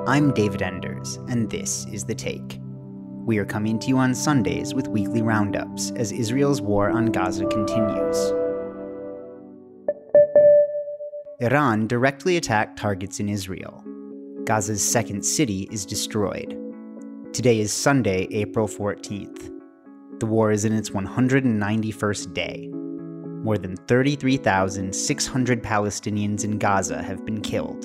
I'm David Enders, and this is The Take. We are coming to you on Sundays with weekly roundups as Israel's war on Gaza continues. Iran directly attacked targets in Israel. Gaza's second city is destroyed. Today is Sunday, April 14th. The war is in its 191st day. More than 33,600 Palestinians in Gaza have been killed.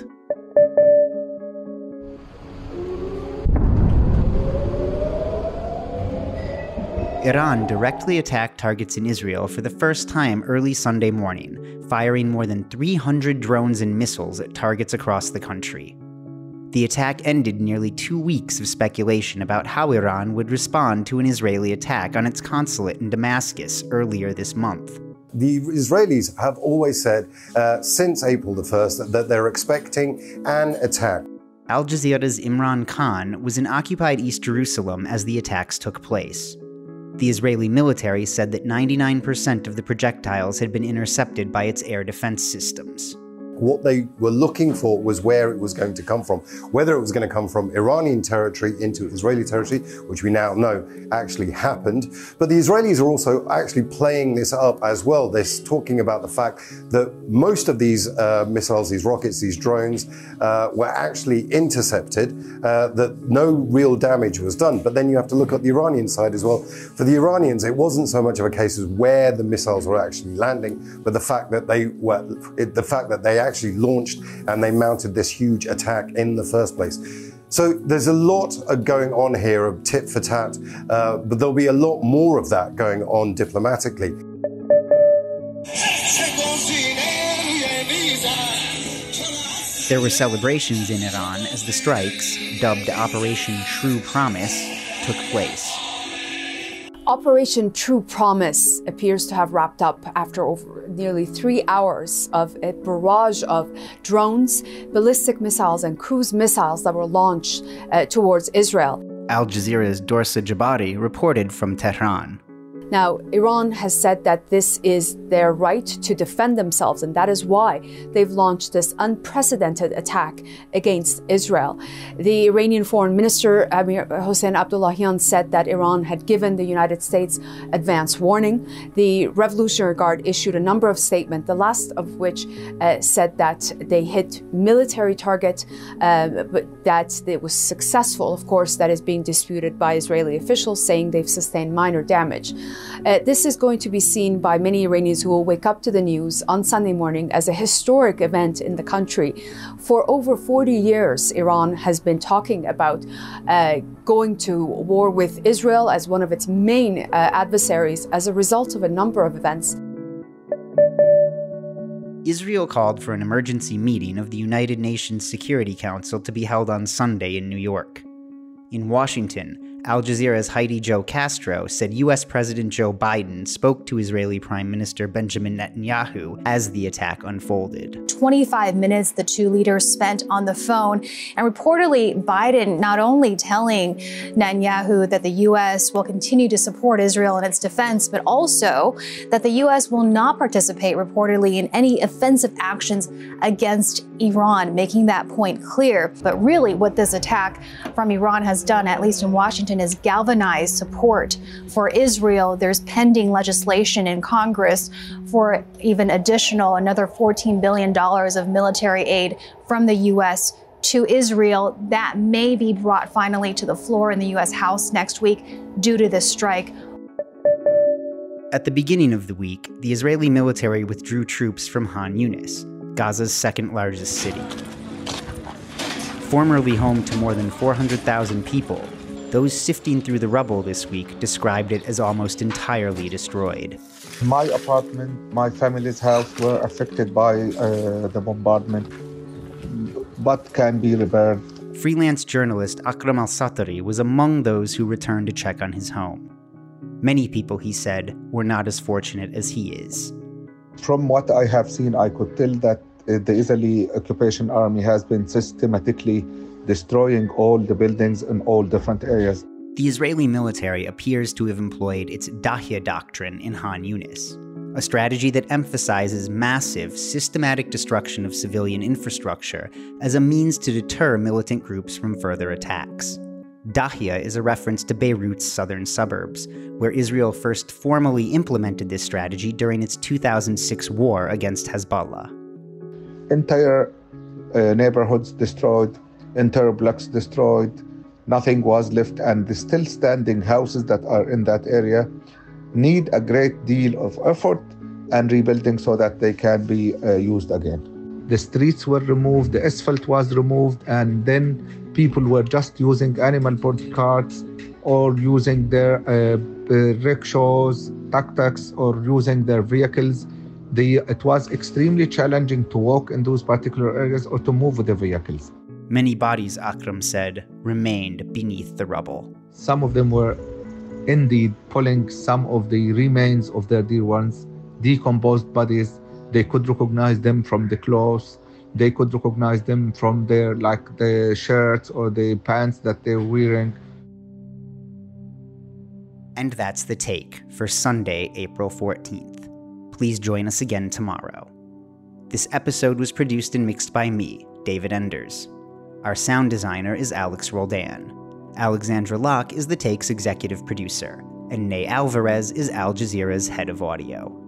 Iran directly attacked targets in Israel for the first time early Sunday morning, firing more than 300 drones and missiles at targets across the country. The attack ended nearly 2 weeks of speculation about how Iran would respond to an Israeli attack on its consulate in Damascus earlier this month. The Israelis have always said since April the 1st that they're expecting an attack. Al Jazeera's Imran Khan was in occupied East Jerusalem as the attacks took place. The Israeli military said that 99% of the projectiles had been intercepted by its air defense systems. What they were looking for was where it was going to come from, whether it was going to come from Iranian territory into Israeli territory, which we now know actually happened. But the Israelis are also actually playing this up as well. They're talking about the fact that most of these missiles, these rockets, these drones were actually intercepted, that no real damage was done. But then you have to look at the Iranian side as well. For the Iranians, it wasn't so much of a case of where the missiles were actually landing, but the fact that they actually launched and they mounted this huge attack in the first place. So there's a lot going on here of tit for tat, but there'll be a lot more of that going on diplomatically. There were celebrations in Iran as the strikes, dubbed Operation True Promise, took place. Operation True Promise appears to have wrapped up after over nearly 3 hours of a barrage of drones, ballistic missiles, and cruise missiles that were launched towards Israel. Al Jazeera's Dorsa Jabari reported from Tehran. Now, Iran has said that this is their right to defend themselves, and that is why they've launched this unprecedented attack against Israel. The Iranian Foreign Minister, Amir Hossein Abdullahian, said that Iran had given the United States advance warning. The Revolutionary Guard issued a number of statements, the last of which said that they hit military target, but that it was successful. Of course, that is being disputed by Israeli officials, saying they've sustained minor damage. This is going to be seen by many Iranians who will wake up to the news on Sunday morning as a historic event in the country. For over 40 years, Iran has been talking about going to war with Israel as one of its main adversaries as a result of a number of events. Israel called for an emergency meeting of the United Nations Security Council to be held on Sunday in New York. In Washington, Al Jazeera's Heidi Jo Castro said U.S. President Joe Biden spoke to Israeli Prime Minister Benjamin Netanyahu as the attack unfolded. 25 minutes the two leaders spent on the phone, and reportedly Biden not only telling Netanyahu that the U.S. will continue to support Israel in its defense, but also that the U.S. will not participate reportedly in any offensive actions against Iran, making that point clear. But really what this attack from Iran has done, at least in Washington, is galvanized support for Israel. There's pending legislation in Congress for even additional another $14 billion of military aid from the U.S. to Israel that may be brought finally to the floor in the U.S. House next week due to this strike. At the beginning of the week, the Israeli military withdrew troops from Han Yunis, Gaza's second largest city. Formerly home to more than 400,000 people, those sifting through the rubble this week described it as almost entirely destroyed. My apartment, my family's house were affected by the bombardment, but can be repaired. Freelance journalist Akram al-Satari was among those who returned to check on his home. Many people, he said, were not as fortunate as he is. From what I have seen, I could tell that the Israeli occupation army has been systematically destroying all the buildings in all different areas. The Israeli military appears to have employed its Dahya doctrine in Han Yunis, a strategy that emphasizes massive, systematic destruction of civilian infrastructure as a means to deter militant groups from further attacks. Dahya is a reference to Beirut's southern suburbs, where Israel first formally implemented this strategy during its 2006 war against Hezbollah. Entire neighborhoods destroyed, entire blocks destroyed, nothing was left, and the still standing houses that are in that area need a great deal of effort and rebuilding so that they can be used again. The streets were removed, the asphalt was removed, and then people were just using animal-pulled carts or using their rickshaws, tuk-tuks, or using their vehicles. It was extremely challenging to walk in those particular areas or to move with the vehicles. Many bodies, Akram said, remained beneath the rubble. Some of them were indeed pulling some of the remains of their dear ones, decomposed bodies. They could recognize them from the clothes. They could recognize them from their, the shirts or the pants that they're wearing. And that's The Take for Sunday, April 14th. Please join us again tomorrow. This episode was produced and mixed by me, David Enders. Our sound designer is Alex Roldan. Alexandra Locke is The Take's executive producer, and Ney Alvarez is Al Jazeera's head of audio.